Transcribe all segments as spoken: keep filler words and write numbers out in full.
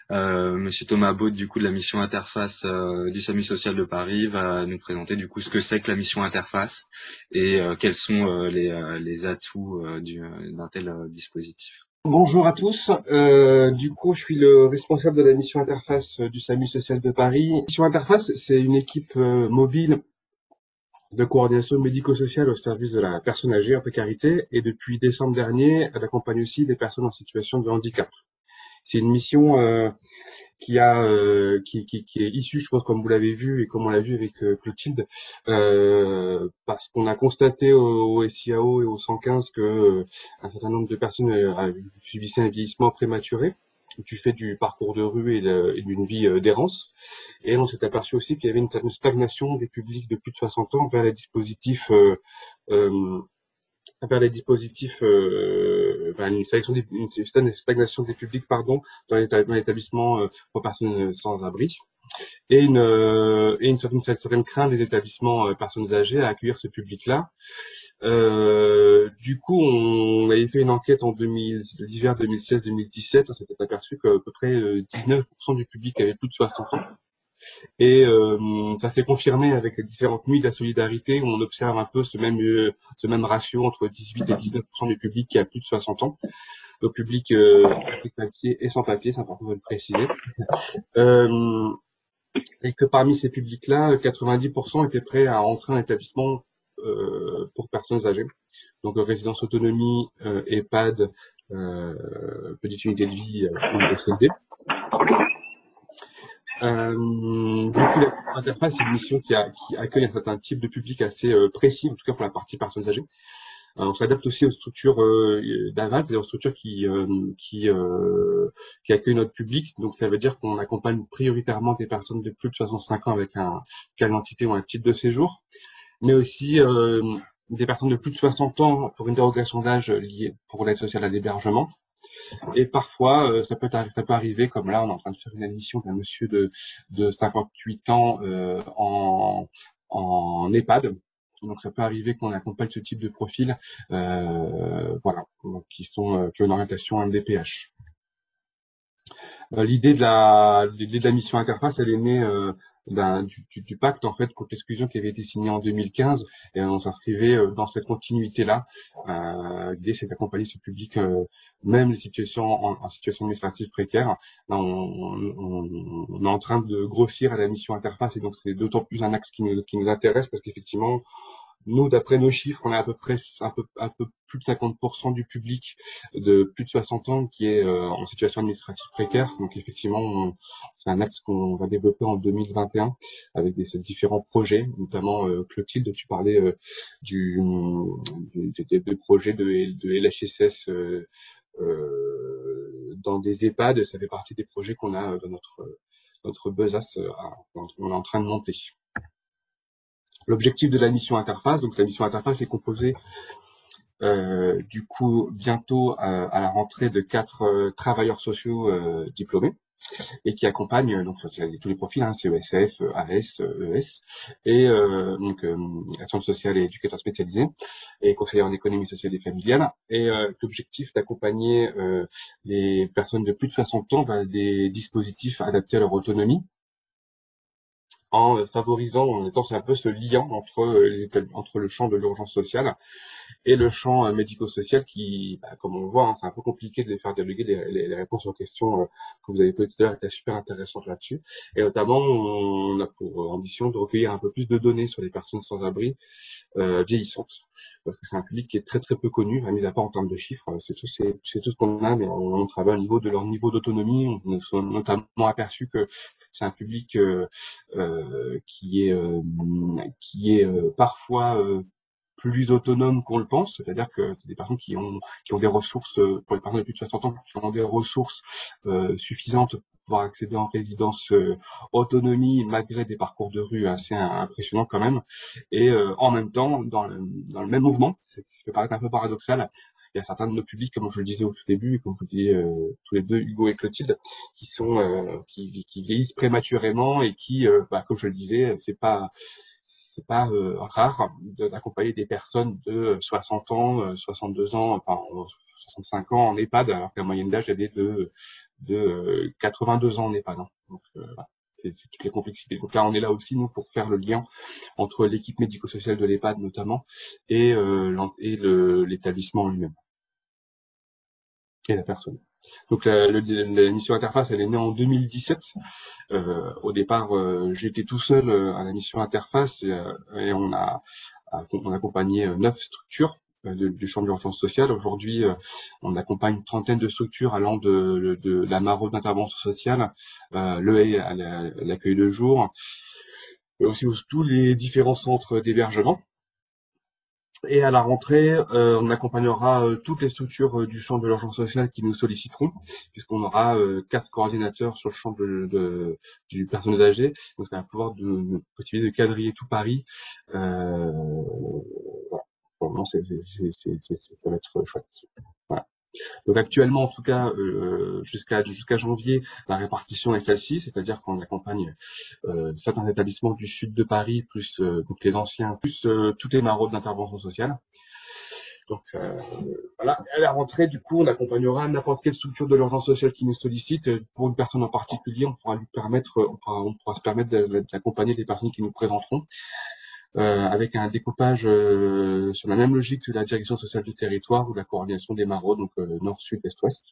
Euh, Monsieur Thomas Baud, du coup, de la mission Interface euh, du SAMU social de Paris, va nous présenter du coup ce que c'est que la mission Interface et euh, quels sont euh, les, euh, les atouts euh, du- d'un tel euh, dispositif. Bonjour à tous. Euh, du coup, je suis le responsable de la mission interface euh, du SAMU social de Paris. Mission interface, c'est une équipe euh, mobile de coordination médico-sociale au service de la personne âgée en précarité. Et depuis décembre dernier, elle accompagne aussi des personnes en situation de handicap. C'est une mission euh, qui a euh, qui, qui, qui est issue, je pense, comme vous l'avez vu et comme on l'a vu avec euh, Clotilde, euh, parce qu'on a constaté au, au S I A O et au cent quinze que euh, un certain nombre de personnes euh, subissaient un vieillissement prématuré du fait du parcours de rue et, de- et d'une vie euh, d'errance. Et on s'est aperçu aussi qu'il y avait une, une stagnation des publics de plus de soixante ans vers les dispositifs euh, euh, vers les dispositifs, euh, enfin, une, sélection des- une, une stagnation des publics, pardon, dans les éta- dans les établissements euh, pour personnes sans abri, et une, euh, et une certaine, certaine crainte des établissements euh, personnes âgées à accueillir ce public-là. Euh, du coup, on avait fait une enquête en deux mille, l'hiver deux mille seize deux mille dix-sept, on s'était aperçu qu'à peu près euh, dix-neuf pour cent du public avait plus de soixante ans. Et euh, ça s'est confirmé avec les différentes nuits de la solidarité où on observe un peu ce même, euh, ce même ratio entre dix-huit et dix-neuf pour cent du public qui a plus de soixante ans. Le public euh, avec papier et sans papier, c'est important de le préciser. Euh, et que parmi ces publics-là, quatre-vingt-dix pour cent étaient prêts à entrer en établissement euh, pour personnes âgées. Donc euh, résidence autonomie, euh, EHPAD, euh, petite unité de vie euh, ou S L D. Euh, du coup, l'interface, c'est une mission qui, a, qui accueille un certain type de public assez euh, précis, en tout cas pour la partie personnes âgées. Euh, on s'adapte aussi aux structures euh, d'aval, c'est-à-dire aux structures qui, euh, qui, euh, qui accueillent notre public. Donc, ça veut dire qu'on accompagne prioritairement des personnes de plus de soixante-cinq ans avec un carte d'identité ou un titre de séjour, mais aussi euh, des personnes de plus de soixante ans pour une dérogation d'âge liée pour l'aide sociale à l'hébergement. Et parfois, euh, ça peut arri- ça peut arriver, comme là, on est en train de faire une admission d'un monsieur de, de cinquante-huit ans euh, en, en EHPAD. Donc, ça peut arriver qu'on accompagne ce type de profil, euh, voilà, donc, qui sont euh, qui ont une orientation M D P H. Euh, l'idée de la l'idée de la mission interface, elle est née euh, d'un du, du, du pacte en fait contre l'exclusion qui avait été signé en deux mille quinze, et on s'inscrivait euh, dans cette continuité-là. Euh, l'idée, c'est d'accompagner ce public, euh, même les situations en, en situation administrative précaire. Là, on, on, on est en train de grossir à la mission interface, et donc c'est d'autant plus un axe qui nous, qui nous intéresse parce qu'effectivement, nous, d'après nos chiffres, on a à peu près un peu, un peu plus de cinquante pour cent du public de plus de soixante ans qui est euh, en situation administrative précaire. Donc effectivement, on- c'est un axe qu'on va développer en deux mille vingt et un avec des, ces différents projets, notamment euh, Clotilde, tu parlais euh, du, du- des, des- des projets de, de L H S S euh, euh, dans des EHPAD. Ça fait partie des projets qu'on a dans notre, notre besace, euh, à- on est en train de monter. L'objectif de la mission interface, donc la mission interface est composée euh, du coup bientôt euh, à la rentrée de quatre euh, travailleurs sociaux euh, diplômés et qui accompagnent euh, donc sur tous les profils, hein, C E S F, A S, E S et euh, donc euh, action sociale et éducateur spécialisé et conseiller en économie sociale et familiale. Et euh, l'objectif d'accompagner euh, les personnes de plus de soixante ans vers des dispositifs adaptés à leur autonomie en euh, favorisant, en étant c'est un peu ce lien entre euh, les établis- entre le champ de l'urgence sociale et le champ euh, médico-social qui, bah, comme on le voit, hein, c'est un peu compliqué de les faire dialoguer. Les, les, les réponses aux questions euh, que vous avez posées tout à l'heure étaient super intéressantes là-dessus. Et notamment, on a pour euh, ambition de recueillir un peu plus de données sur les personnes sans abri euh, vieillissantes, parce que c'est un public qui est très très peu connu, à mis à part en termes de chiffres. euh, C'est tout, c'est, c'est tout ce qu'on a, mais on, on travaille au niveau de leur niveau d'autonomie. On s'est notamment aperçu que c'est un public euh, euh, qui est euh, qui est euh, parfois euh, plus autonomes qu'on le pense, c'est-à-dire que c'est des personnes qui ont qui ont des ressources, euh, pour les personnes de plus de soixante ans, qui ont des ressources euh, suffisantes pour pouvoir accéder en résidence euh, autonomie malgré des parcours de rue assez impressionnants quand même. Et euh, en même temps, dans le, dans le même mouvement, c'est- ça peut paraître un peu paradoxal, il y a certains de nos publics, comme je le disais au tout début, et comme vous disiez euh, tous les deux, Hugo et Clotilde, qui sont euh, qui, qui vieillissent prématurément et qui, euh, bah, comme je le disais, c'est pas c'est pas euh, rare d'accompagner des personnes de soixante ans, euh, soixante-deux ans, enfin soixante-cinq ans en EHPAD, alors que la moyenne d'âge elle est de, de euh, quatre-vingt-deux ans en EHPAD. Hein. Donc euh, voilà, c'est toutes les complexités. Donc là, on est là aussi nous pour faire le lien entre l'équipe médico-sociale de l'EHPAD notamment et, euh, et l'établissement lui-même et la personne. Donc la, le, la mission Interface, elle est née en deux mille dix-sept. Euh, au départ, euh, j'étais tout seul euh, à la mission Interface et, euh, et on a, on a accompagné euh, neuf structures euh, de, du champ de l'urgence sociale. Aujourd'hui, euh, on accompagne une trentaine de structures allant de, de la maraude d'intervention sociale, euh, le Haye à l'accueil de jour, mais aussi tous les différents centres d'hébergement. Et à la rentrée, euh, on accompagnera euh, toutes les structures euh, du champ de l'urgence sociale qui nous solliciteront, puisqu'on aura euh, quatre coordinateurs sur le champ de, de, du personnel âgé. Donc ça va pouvoir de, de possibilité de quadriller tout Paris. Euh, voilà. Bon, non, c'est, c'est, c'est, c'est, ça va être chouette. Voilà. Donc actuellement, en tout cas, euh, jusqu'à jusqu'à janvier, la répartition est celle-ci, c'est-à-dire qu'on accompagne euh, certains établissements du sud de Paris, plus euh, donc les anciens, plus euh, toutes les maraudes d'intervention sociale. Donc euh, voilà, à la rentrée, du coup, on accompagnera n'importe quelle structure de l'urgence sociale qui nous sollicite. Pour une personne en particulier, on pourra lui permettre, on pourra, on pourra se permettre d'accompagner les personnes qui nous présenteront. Euh, avec un découpage euh, sur la même logique que la direction sociale du territoire ou la coordination des maraudes, donc euh, nord, sud, est, ouest.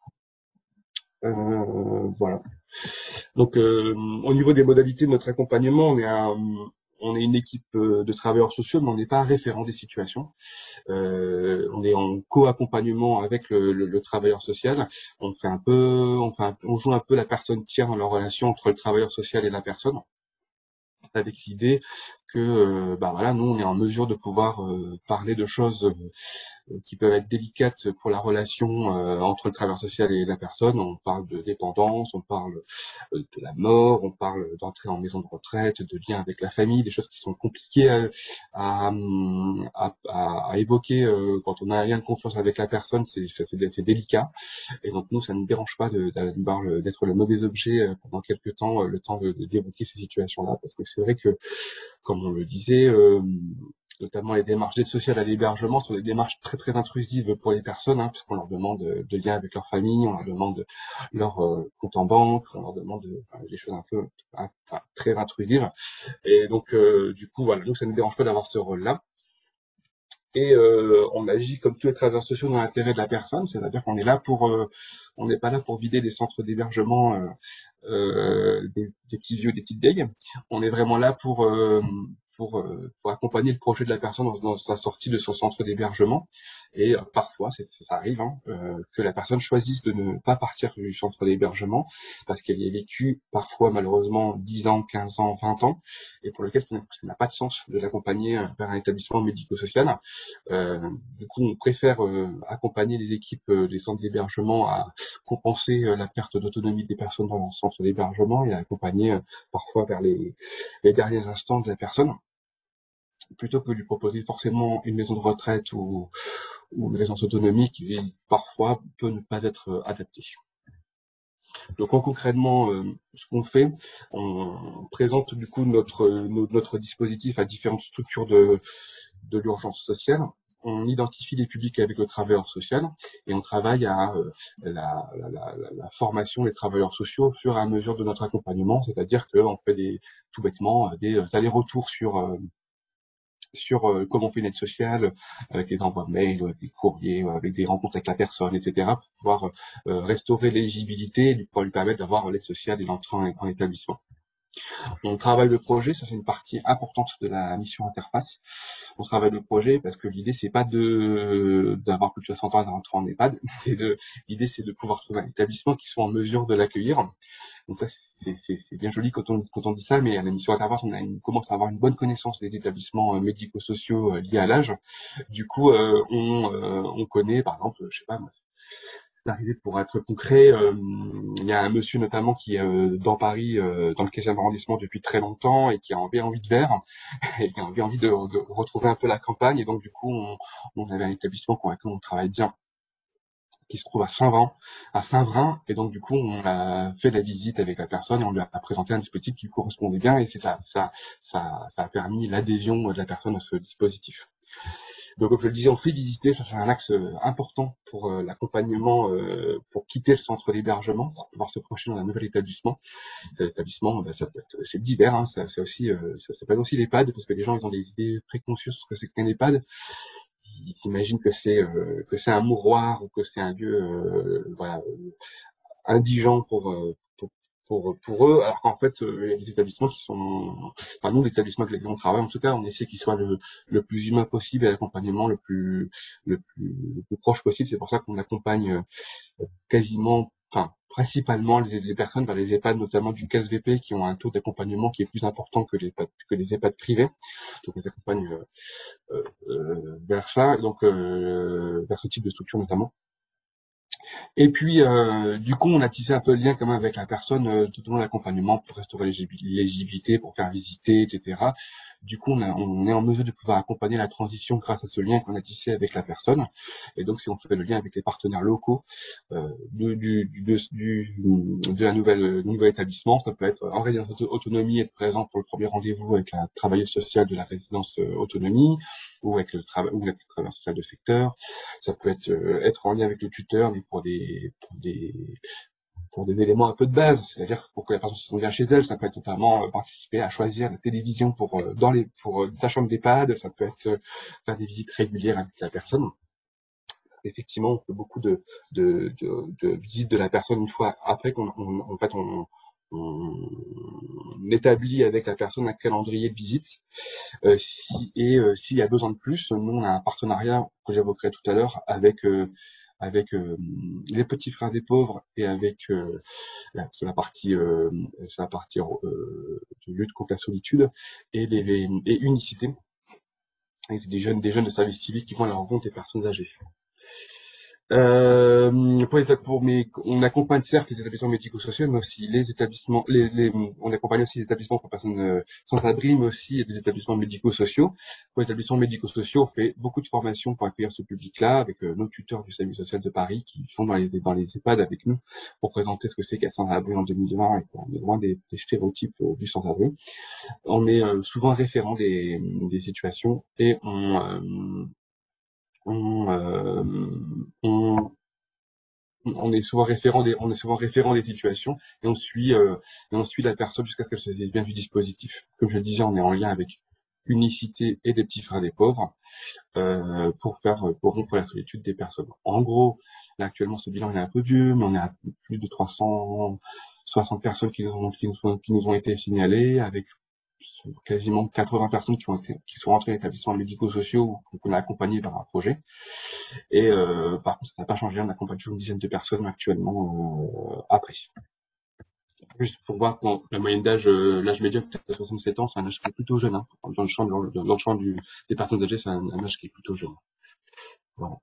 Euh, voilà. Donc, euh, au niveau des modalités de notre accompagnement, on est, un, on est une équipe de travailleurs sociaux, mais on n'est pas référent des situations. Euh, on est en co-accompagnement avec le, le, le travailleur social. On fait un peu, on fait un, on joue un peu la personne tiers dans la relation entre le travailleur social et la personne, avec l'idée que, euh, bah voilà, nous on est en mesure de pouvoir euh, parler de choses euh, qui peuvent être délicates pour la relation euh, entre le travailleur social et la personne. On parle de dépendance, on parle euh, de la mort, on parle d'entrée en maison de retraite, de lien avec la famille, des choses qui sont compliquées à, à, à, à évoquer euh, quand on a un lien de confiance avec la personne, c'est c'est délicat. Et donc nous, ça ne nous dérange pas d'être le mauvais objet pendant quelques temps, le temps de, de d'évoquer ces situations-là, parce que c'est vrai que, comme on le disait, euh, notamment les démarches d'aide sociale à l'hébergement sont des démarches très très intrusives pour les personnes, hein, puisqu'on leur demande de liens avec leur famille, on leur demande leur euh, compte en banque, on leur demande enfin, des choses un peu enfin, très intrusives. Et donc, euh, du coup, voilà, nous, ça ne nous dérange pas d'avoir ce rôle-là. Et euh, on agit comme tous les travailleurs sociaux dans l'intérêt de la personne, c'est-à-dire qu'on est là pour, euh, on n'est pas là pour vider des centres d'hébergement, euh, euh, des, des petits vieux, des petites vieilles. On est vraiment là pour euh, pour, euh, pour accompagner le projet de la personne dans, dans sa sortie de son centre d'hébergement. Et euh, parfois, c'est, ça arrive, hein, euh, que la personne choisisse de ne pas partir du centre d'hébergement parce qu'elle y a vécu parfois malheureusement dix ans, quinze ans, vingt ans, et pour lequel ça n'a pas de sens de l'accompagner vers un établissement médico-social. Euh, du coup, on préfère euh, accompagner les équipes euh, des centres d'hébergement à compenser euh, la perte d'autonomie des personnes dans le centre d'hébergement et à accompagner euh, parfois vers les, les derniers instants de la personne, plutôt que de lui proposer forcément une maison de retraite ou, ou une résidence autonomie qui parfois peut ne pas être euh, adaptée. Donc concrètement, euh, ce qu'on fait, on présente du coup notre, notre dispositif à différentes structures de, de l'urgence sociale. On identifie les publics avec le travailleur social et on travaille à euh, la, la, la, la, formation des travailleurs sociaux au fur et à mesure de notre accompagnement, c'est-à-dire qu'on fait des, tout bêtement des allers-retours sur euh, sur euh, comment on fait une aide sociale, avec les envois mails, avec des courriers, avec des rencontres avec la personne, et cetera, pour pouvoir euh, restaurer l'éligibilité et pour lui permettre d'avoir l'aide sociale et l'entrée en, en établissement. On travaille le projet, ça c'est une partie importante de la mission Interface. On travaille le projet parce que l'idée c'est pas de d'avoir plus de soixante ans à rentrer en EHPAD, c'est de l'idée c'est de pouvoir trouver un établissement qui soit en mesure de l'accueillir. Donc ça c'est bien joli quand on quand on dit ça, mais à la mission Interface on, a une, on commence à avoir une bonne connaissance des établissements euh, médico-sociaux euh, liés à l'âge. Du coup euh, on euh, on connaît par exemple, je sais pas moi, c'est arrivé pour être concret. Euh, il y a un monsieur notamment qui est euh, dans Paris, euh, dans le quinzième arrondissement depuis très longtemps et qui a envie, envie de verre et qui a envie, envie de, de retrouver un peu la campagne. Et donc du coup, on, on avait un établissement avec lequel on travaille bien, qui se trouve à Saint-Vrain, à Saint-Vrain, et donc du coup on a fait la visite avec la personne, on lui a présenté un dispositif qui correspondait bien, et c'est ça, ça, ça, ça a permis l'adhésion de la personne à ce dispositif. Donc comme je le disais, on fait visiter, ça c'est un axe euh, important pour euh, l'accompagnement, euh, pour quitter le centre d'hébergement, pour pouvoir se projeter dans un nouvel établissement. Cet établissement, ben, ça peut être, c'est divers, hein, ça, c'est aussi, euh, ça s'appelle aussi l'EHPAD, parce que les gens ils ont des idées préconçues sur ce que c'est qu'un EHPAD. Ils s'imaginent que c'est euh, que c'est un mouroir ou que c'est un lieu euh, voilà, indigent pour, euh, pour pour pour eux, alors qu'en fait euh, il y a des établissements qui sont, enfin nous l'établissement avec lesquels on travaille en tout cas, on essaie qu'il soit le, le plus humain possible et l'accompagnement le plus le plus le plus proche possible. C'est pour ça qu'on accompagne euh, quasiment, enfin principalement les, les personnes vers les EHPAD, notamment du C A S V P, qui ont un taux d'accompagnement qui est plus important que les EHPAD, que les EHPAD privés. Donc on les accompagne euh, euh, vers ça, donc euh, vers ce type de structure notamment. Et puis, euh, du coup, on a tissé un peu le lien quand même avec la personne euh, tout au long de l'accompagnement pour restaurer l'éligibilité, pour faire visiter, et cetera. Du coup, on, a, on est en mesure de pouvoir accompagner la transition grâce à ce lien qu'on a tissé avec la personne. Et donc, si on fait le lien avec les partenaires locaux euh, de, du, du, de, du, de la nouvelle, du nouvel établissement, ça peut être en résidence autonomie, être présent pour le premier rendez-vous avec la travailleuse sociale de la résidence euh, autonomie, ou avec le travail, ou avec le travailleur social de secteur. Ça peut être euh, être en lien avec le tuteur, mais pour des pour des pour des éléments un peu de base, c'est-à-dire pour que la personne se sente bien chez elle. Ça peut être notamment euh, participer à choisir la télévision pour euh, dans les pour euh, sa chambre d'EHPAD. Ça peut être euh, faire des visites régulières avec la personne. Effectivement, on fait beaucoup de de, de, de visites de la personne une fois après qu'on on, en fait on, on établit avec la personne un calendrier de visite. Euh, si, et euh, s'il y a besoin de plus, nous on a un partenariat que j'évoquerai tout à l'heure avec euh, avec euh, les petits frères des pauvres et avec euh, la, sur la partie euh, sur la partie euh, de lutte contre la solitude et les, les et Unicité, avec des jeunes des jeunes de service civique qui vont à la rencontre des personnes âgées. Euh, pour les, pour mes, on accompagne certes les établissements médico-sociaux, mais aussi les établissements, les, les, on accompagne aussi les établissements pour personnes euh, sans abri, mais aussi des établissements médico-sociaux. Pour les établissements médico-sociaux, on fait beaucoup de formations pour accueillir ce public-là, avec euh, nos tuteurs du SAMU social de Paris qui sont dans les, dans les EHPAD avec nous pour présenter ce que c'est qu'être sans-abri en deux mille vingt et qu'on est loin des, des stéréotypes euh, du sans-abri. On est euh, souvent référent des, des situations et on, euh, on, euh, on on est souvent référent des, on est souvent référent des situations et on suit, euh, et on suit la personne jusqu'à ce qu'elle se saisisse bien du dispositif. Comme je le disais, on est en lien avec Unicité et des petits frères des pauvres euh, pour faire, pour rompre la solitude des personnes. En gros, là actuellement ce bilan il est un peu vieux, mais on est à plus de trois cent soixante personnes qui nous ont, qui nous ont, qui nous ont été signalées, avec quasiment quatre-vingts personnes qui ont été, qui sont rentrées dans les établissements médico-sociaux ou qu'on a accompagnées par un projet. Et euh, par contre, ça n'a pas changé, on accompagne toujours une dizaine de personnes actuellement euh, après. Juste pour voir que la moyenne d'âge, euh, l'âge médian peut-être soixante-sept ans, c'est un âge qui est plutôt jeune. Hein. Dans le champ, dans, dans le champ du, des personnes âgées, c'est un, un âge qui est plutôt jeune. Voilà.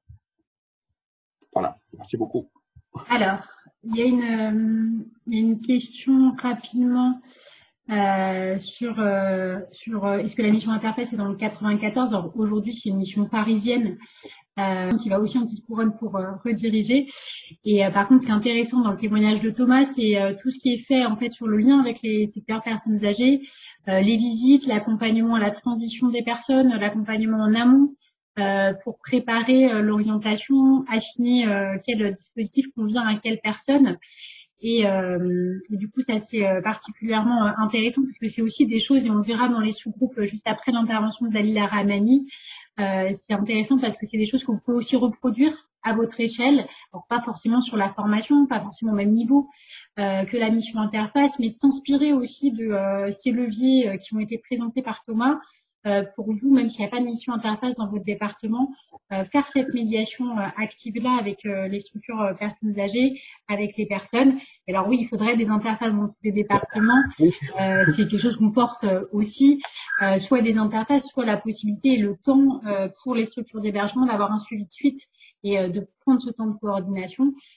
Voilà. Merci beaucoup. Alors, il y a une, euh, il y a une question rapidement euh, sur euh, sur euh, est-ce que la mission Interface est dans le quatre-vingt-quatorze? Alors aujourd'hui, c'est une mission parisienne euh, qui va aussi en petite couronne pour euh, rediriger. Et euh, par contre, ce qui est intéressant dans le témoignage de Thomas, c'est euh, tout ce qui est fait en fait sur le lien avec les secteurs personnes âgées, euh, les visites, l'accompagnement à la transition des personnes, l'accompagnement en amont euh, pour préparer euh, l'orientation, affiner euh, quel dispositif convient à quelle personne. Et, euh, et du coup, ça c'est euh, particulièrement euh, intéressant parce que c'est aussi des choses, et on le verra dans les sous-groupes euh, juste après l'intervention de Dalila Rahmani, euh, c'est intéressant parce que c'est des choses que vous pouvez aussi reproduire à votre échelle, alors pas forcément sur la formation, pas forcément au même niveau euh, que la mission Interface, mais de s'inspirer aussi de euh, ces leviers euh, qui ont été présentés par Thomas euh, pour vous, même s'il n'y a pas de mission Interface dans votre département, euh, faire cette médiation euh, active-là avec euh, les structures euh, personnes âgées, avec les personnes. Et alors oui, il faudrait des interfaces dans tous les départements. Euh, c'est quelque chose qu'on porte euh, aussi, euh, soit des interfaces, soit la possibilité et le temps euh, pour les structures d'hébergement d'avoir un suivi de suite et euh, de prendre ce temps de coordination.